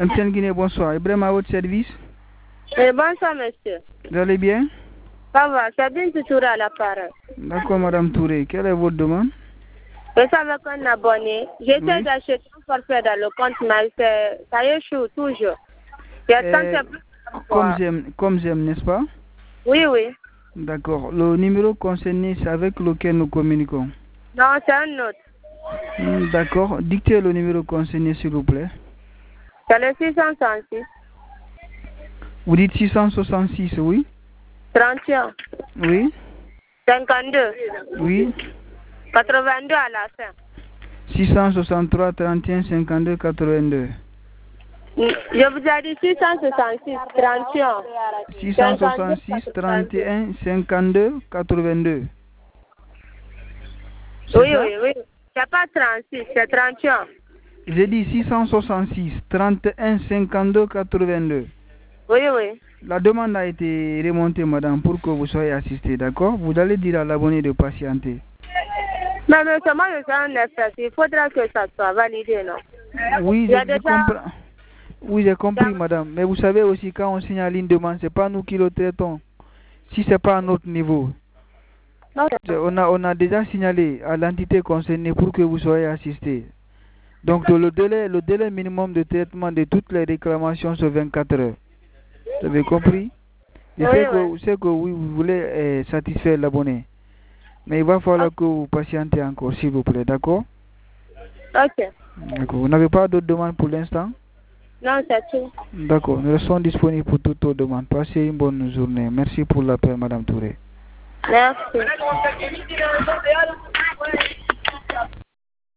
MTN Guinée, bonsoir. Ibrahim à votre service. Bonsoir, monsieur. Vous allez bien? Ça va, c'est bien toujours à l'appareil. D'accord, Madame Touré. Quelle est votre demande? Je savais qu'on abonné. J'essaie d'acheter un forfait dans le compte, mais ça échoue toujours. Comme j'aime, n'est-ce pas? Oui, oui. D'accord. Le numéro concerné, c'est avec lequel nous communiquons? Non, c'est un autre. D'accord. Dictez le numéro concerné, s'il vous plaît. C'est le 666. Vous dites 666, oui? 31. Oui? 52. Oui? 82 à la fin. 663, 31, 52, 82. Je vous ai dit 666, 31. 666, 31, 52, 82. Oui, oui, oui. C'est pas 36, c'est 31. J'ai dit 666, 31, 52, 82. Oui, oui. La demande a été remontée, madame, pour que vous soyez assistée, d'accord? Vous allez dire à l'abonné de patienter. Mais seulement je fais un effet. Il faudra que ça soit validé, non? Oui, je comprends. Oui, j'ai compris, madame. Mais vous savez aussi, quand on signale une demande, ce n'est pas nous qui le traitons. Si ce n'est pas à notre niveau. Non. On a déjà signalé à l'entité concernée pour que vous soyez assisté. Donc, le délai minimum de traitement de toutes les réclamations, c'est 24 heures. Vous avez compris? Je sais que oui, vous voulez satisfaire l'abonné. Mais il va falloir que vous patientez encore, s'il vous plaît, d'accord? Ok. D'accord. Vous n'avez pas d'autres demandes pour l'instant? Non, c'est tout. D'accord. Nous restons disponibles pour toutes vos demandes. Passez une bonne journée. Merci pour l'appel, Madame Touré. Merci.